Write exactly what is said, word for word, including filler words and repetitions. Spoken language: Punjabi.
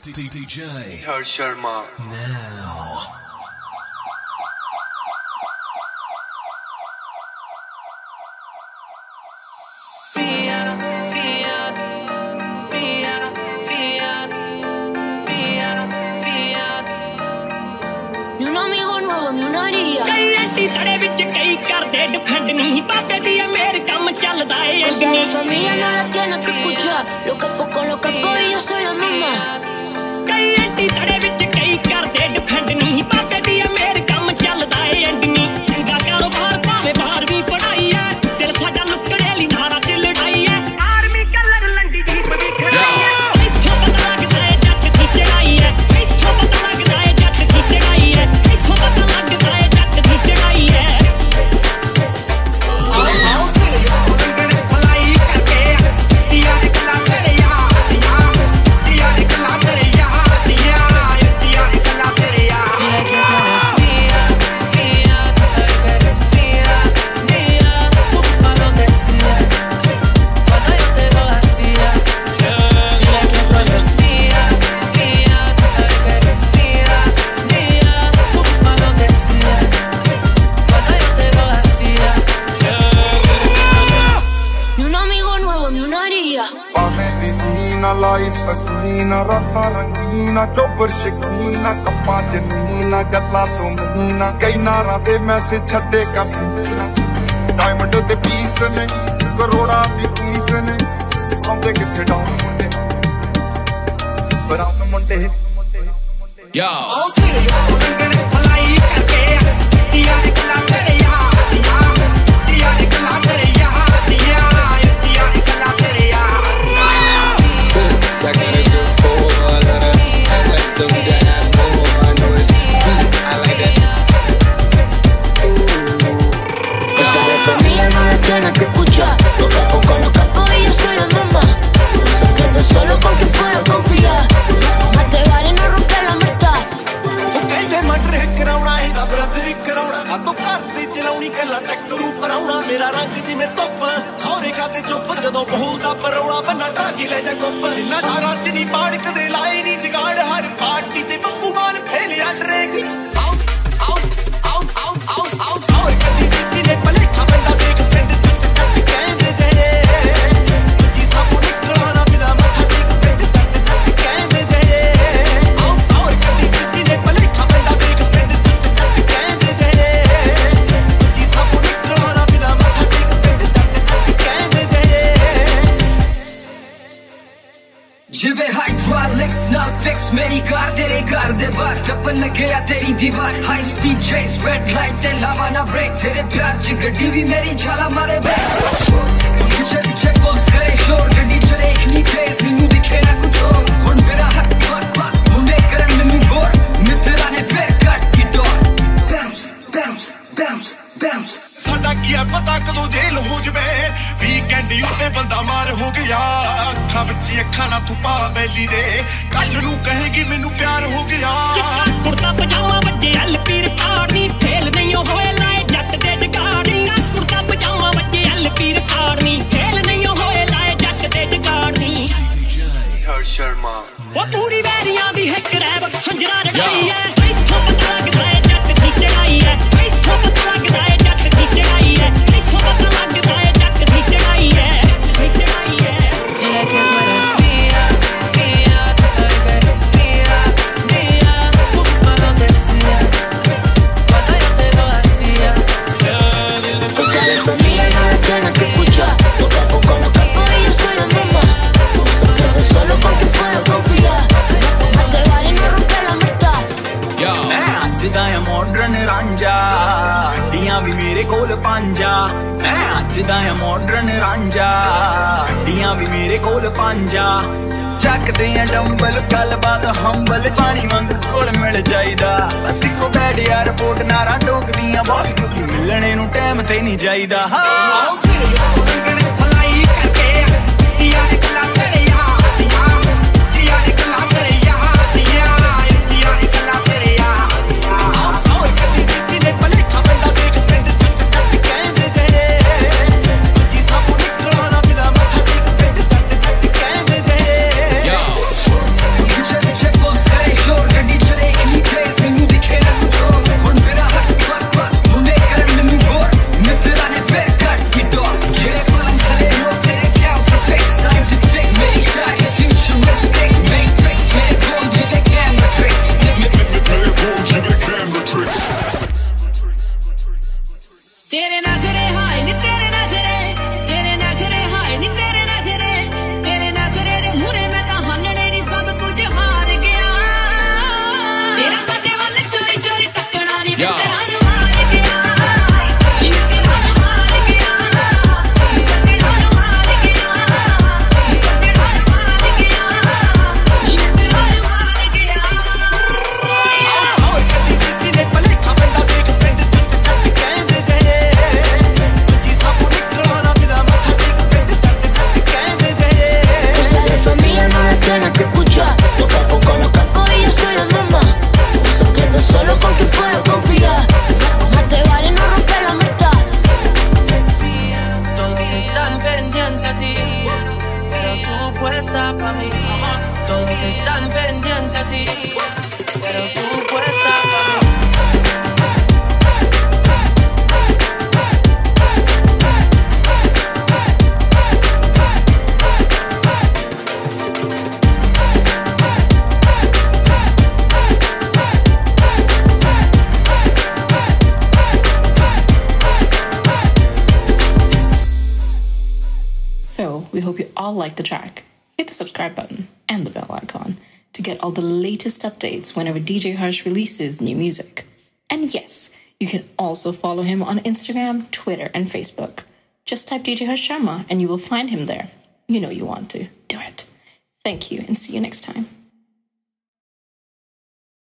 D J Harsh Sharma. now. Ni un amigo nuevo, ni una haría. ਕਈ ਐਂਟੀ ਤੜੇ ਵਿੱਚ ਕਈ ਕਰਦੇ ਡਿਫੈਂਡ ਨਹੀਂ ਬਾਬੇ ਦੀ ਮੇਰੇ ਕੰਮ ਚੱਲਦਾ ਏ Cosa de familia no la tiene que escuchar. Lo capo con lo capo y yo soy la mamá. ਕਈ ਐਂਟੀ ਤੜੇ ਵਿੱਚ ਕਈ ਕਰਦੇ ਡਿਫੈਂਡ ਨਹੀਂ ਬਾਬੇ ਦੀ ਮੇਰੇ ਕੰਮ ਚੱਲਦਾ ਏ ਐਂਡ ਨਹੀਂ ਚੰਗਾ ਕਾਰੋਬਾਰ ਭਾਵੇਂ ਬਾਹਰ ਵੀ ਪੜਾਈ ਐ ਦਿਲ ਸਾਡਾ ਲੁੱਕੜੇ ਲਈ ਨਾਰਾ ਚ ਲੜਾਈ ਐ ਆਰਮੀ ਕਲਰ ਲੰਡੀ ਦੀ ਬੜੀ ਖੜਾਈ ਐ ਇੱਥੋਂ ਪਤਾ ਲੱਗਦਾ ਏ ਜੱਟ ਦੀ ਚੜਾਈ ਐ ਇੱਥੋਂ ਪਤਾ ਲੱਗਦਾ ਏ ਜੱਟ ਦੀ ਚੜਾਈ ਐ ਇੱਥੋਂ ਪਤਾ ਲੱਗਦਾ ਏ ਜੱਟ ਦੀ ਚੜਾਈ ਐ ਆਓ ਸੇ ਲੰਗੜੇ ਫਲਾਈ ਕਰਕੇ ਜੀਆਂ ਦੇ ਗੱਲਾਂ ਤੇਰੇ ਯਾਰ ਦੀਆਂ ਜੀਆਂ ਦੇ ਗੱਲਾਂ ਤੇਰੇ ਯਾਰ ਦੀਆਂ ਜੀਆਂ ਦੇ ਗੱਲਾਂ ਤੇਰੇ ਯਾਰ Dile que tú eres mía, mía, tú sabes que eres mía, mía, tú misma lo decías cuando yo te lo hacía. Dile que tú eres mía, mía, tú sabes que eres mía, mía, tú misma lo decías cuando yo te lo hacía. Ni un amigo nuevo, ni una haría. ਭਾਵੇਂ ਦੀ ਨੀਨਾ ਲਾਈਫ ਸਸੀਨਾ ਰਾਤਾਂ ਰੰਗੀਨਾ ਚੋਬਰ ਸ਼ਕੀਨਾ ਕੱਪਾਂ ਚ ਨੀਨਾ ਗੱਲਾਂ ਤੋਂ ਮਹੀਨਾ ਕਈ ਨਾਰਾਂ ਦੇ ਮੈਸੇਜ ਛੱਡੇ ਕਰ ਸੀਨਾ ਡਾਇਮੰਡ ਦੇ ਪੀਸ ਨੇ ਕਰੋੜਾਂ ਦੀ ਪੀਸ ਨੇ ਆਉਂਦੇ ਕਿੱਥੇ ਡਾਊਨ ਮੁੰਡੇ ਬਰਾਉਨ ਮੁੰਡੇ Yo. ਆਓ ਸੇ ਲੰਗੜੇ ਫਲਾਈ ਕਰਕੇ ਜੀਆਂ ਦੇ ਗੱਲਾਂ ਤੇਰੇ ਯਾਰ ਦੀਆਂ ਜੀਆਂ ਦੇ ਗੱਲਾਂ ਤੇਰੇ ਯਾਰ ਦੀਆਂ ਜੀਆਂ ਦੇ ਗੱਲਾਂ ਤੇਰੇ ਯਾਰ I got a good for a lot of act like stuff that I more. I know it's sweet, I like that. Cosa de familia no la tiene que escuchar. Lo capo con lo capo y yo soy la mamá. No se prende solo con quien pueda confiar. Más te vale no romper la amistad. ਉਹ ਕਹਿੰਦੇ ਮਰਡਰ ਕਰਾਉਣਾ ਇਹਦਾ ਬ੍ਰਦਰ ਕਰਾਉਣਾ ਆ ਤੂੰ ਘਰ ਤੇ ਚਲਾਉਣੀ ਕੱਲਾ ਟੱਕਰੂ ਪਰਾਉਣਾ ਮੇਰਾ ਰੰਗ ਜਿਵੇਂ ਧੁੱਪ ਖੌਰੇ ਕਾਤੇ ਚੁੱਪ ਜਦੋਂ ਬੋਲਦਾ ਪਰੌਣਾ ਬੰਨਾ ਢਾਕੀ ਲੈ ਜਾ ਕੁੱਪ ਨਾ ਸਾਰਾ ਚ ਨਹੀਂ ਪਾੜ ਕਦੇ ਲਾਏ ਨਹੀਂ ਜਗਾੜ ਹਰ ਪਾਰਟੀ ਤੇ ਬੱਬੂ ਮਾਨ ਫੇਲਿਆ ਡਰੇਗੀ ਆਉ ਆਉ ਆਉ ਆਉ ਆਉ ਆਉ ਆਉ ਕਦੀ ਕਿਸੇ ਨੇ ਭਲੇਖਾ ਪੈਂਦਾ ਦੇਖ ਪਿੰਡ ਚੱਟ ਚੱਟ ਕਹਿੰਦੇ ਜੇ ਜੀ ਸਭ ਨਿਕਲਣਾ ਬਿਨਾ ਮੱਥਾ ਟੇਕ ਪਿੰਡ ਚੱਟ ਚੱਟ ਕਹਿੰਦੇ ਜੇ ਆਉ ਆਉ ਕਦੀ ਕਿਸੇ ਨੇ ਭਲੇਖਾ ਪੈਂਦਾ ਦੇਖ ਪਿੰਡ ਚੱਟ ਚੱਟ ਕਹਿੰਦੇ ਜੇ ਜੀ ਸਭ ਨਿਕਲਣਾ ਬਿਨਾ ਮੱਥਾ ਟੇਕ ਪਿੰਡ ਚੱਟ ਚੱਟ ਕਹਿੰਦੇ ਜੇ ਜਿਵੇਂ ਹਾਈਡ੍ਰੋਲਿਕਸ ਨਾਲ ਫਿਕਸ ਮੇਰੀ ਕਾਰ ਤੇਰੇ ਘਰ ਦੇ ਬਾਹਰ ਟੱਪਣ ਲੱਗਿਆ ਤੇਰੀ ਦੀਵਾਰ high speed chase red light ਤੇ ਲਾਵਾ ਨਾ ਬ੍ਰੇਕ ਤੇਰੇ ਪਿਆਰ ਚ ਗੱਡੀ ਵੀ ਮੇਰੀ ਝਾਲਾ ਮਾਰੇ ਬੇ ਪਿੱਛੇ ਪਿੱਛੇ ਪੁਲਿਸ ਕਰੇ ਸ਼ੋਰ ਗੱਡੀ ਚਲੇ ਇੰਨੀ ਤੇਜ਼ ਮੈਨੂੰ ਦਿਖੇ ਨਾ ਕੁਛ ਹੋਰ ਹੁਣ ਮੇਰਾ ਹੱਥ ਬੱਕ ਬੱਕ ਮੁੰਡੇ ਕਰਨ ਮੈਨੂੰ ਬੋਰ ਮਿੱਤਰਾਂ ਨੇ ਫੇਰ ਕੱਟ ਦੀ ਡੋਰ ਬਾਉਂਸ ਬਾਉਂਸ ਬਾਉਂਸ ਬਾਉਂਸ ਸਾਡਾ ਕੀ ਆ ਪਤਾ ਕਦੋਂ ਜੇਲ ਹੋ ਜਵੇ ਵੀਕਐਂਡ ਉੱਤੇ ਬੰਦਾ ਮਾਰ ਹੋ ਗਿਆ ਅੱਖਾਂ ਵਿੱਚ ਅੱਖਾਂ ਨਾ ਤੂੰ ਪਾ ਬੈਲੀ ਦੇ ਕੱਲ ਨੂੰ ਕਹੇਗੀ ਮੈਨੂੰ ਪਿਆਰ ਹੋ ਗਿਆ ਚਿੱਟਾ ਕੁੜਤਾ ਪਜਾਮਾ ਵੱਜੇ ਐਲਪੀ ਰਿਕਾਰਡ ਨਹੀਂ ਫੇਲ ਨਹੀਂ ਹੋਏ ਲਾਏ ਜੱਟ ਦੇ ਜਗਾੜ ਨਹੀਂ ਕੁੜਤਾ ਪਜਾਮਾ ਵੱਜੇ ਐਲਪੀ ਰਿਕਾਰਡ ਨਹੀਂ ਫੇਲ ਨਹੀਂ ਹੋਏ ਲਾਏ ਜੱਟ ਦੇ ਜਗਾੜ ਨਹੀਂ Harsh Sharma. ਉਹ ਪੂਰੀ ਵੈਰੀਆਂ ਦੀ ਹਿੱਕ ਰੈਬ ਹੰਜਰਾ ਰੜਾਈ ਐ ਇੱਥੋਂ ਪਤਾ ਲੱਗਦਾ ਏ ਜੱਟ ਦੀ ਚੜਾਈ ਐ ਇੱਥੋਂ ਪਤਾ ਲੱਗਦਾ ਏ ਜੱਟ ਦੀ ਚੜਾਈ ਐ ਇੱਥੋਂ ਪਤਾ ਲੱਗਦਾ ਏ ਜੱਟ ਦੀ ਚੜਾਈ ਐ ਦੀ ਚੜਾਈ ਐ Dile que tú eres mía, mía, tú sabes que eres mía, mía, tú misma lo decías cuando yo te lo hacía. Cosa de familia no la tiene que escuchar. Lo capo con lo capo y yo soy la mamá. No se prende solo con quien pueda confiar. Más te vale no romper la amistad. Yo. ਮੈਂ ਅੱਜ ਦਾ ਆ ਮਾਡਰਨ ਰਾਂਝਾ ਹੱਡੀਆਂ ਵੀ ਮੇਰੇ ਕੋਲ ਪੰਜਾ ਮੈਂ ਅੱਜ ਦਾ ਆ ਮਾਡਰਨ ਰਾਂਝਾ ਹੱਡੀਆਂ ਵੀ ਮੇਰੇ ਕੋਲ ਪੰਜਾ ਚੱਕਦੇ ਆ ਡੰਬਲ ਗੱਲਬਾਤ ਹੰਬਲ ਪਾਣੀ ਵਾਂਗੂ ਕੋਲ ਮਿਲ ਜਾਈਦਾ ਬਸ ਇੱਕੋ ਬੈਡ ਯਾਰ ਰਿਪੋਰਟ ਨਾਰਾਂ ਟੋਕਦੀਆਂ ਬਹੁਤ ਕਿਉਂਕਿ ਮਿਲਣੇ ਨੂੰ ਟਾਈਮ ਤੇ ਨਹੀਂ ਜਾਈਦਾ ਹਾਂ ਫਲਾਈ ਕਰਕੇ ਜੀਆਂ ਦੇ ਗੱਲਾਂ ਤੇਰੇ ਯਾਰ ਦੀਆਂ ਜੀਆਂ ਦੇ ਗੱਲਾਂ ਤੇਰੇ ਯਾਰ ਦੀਆਂ ਜੀਆਂ ਦੇ ਗੱਲਾਂ ਤੇਰੇ ਯਾਰ ਆਉ ਆਉ ਕਦੀ ਕਿਸੇ ਨੇ ਭਲੇਖਾ ਪੈਂਦਾ ਦੇਖ ਪਿੰਡ ਚੱਟ ਚੱਟ ਕਹਿੰਦੇ ਜੇ ਜੀ ਸਭ ਨਿਕਲਣਾ ਬਿਨਾ ਮੱਥਾ ਟੇਕ ਪਿੰਡ ਚੱਟ ਚੱਟ ਕਹਿੰਦੇ ਜੇ ਪਿੱਛੇ ਪਿੱਛੇ tan pendiente a ti, pero tú puesta para mí. So, we hope you all liked the track. Hit the subscribe button and the bell icon to get all the latest updates whenever D J Harsh releases new music. And yes, you can also follow him on Instagram, Twitter, and Facebook. Just type D J Harsh Sharma and you will find him there. You know you want to. Do it. Thank you and see you next time.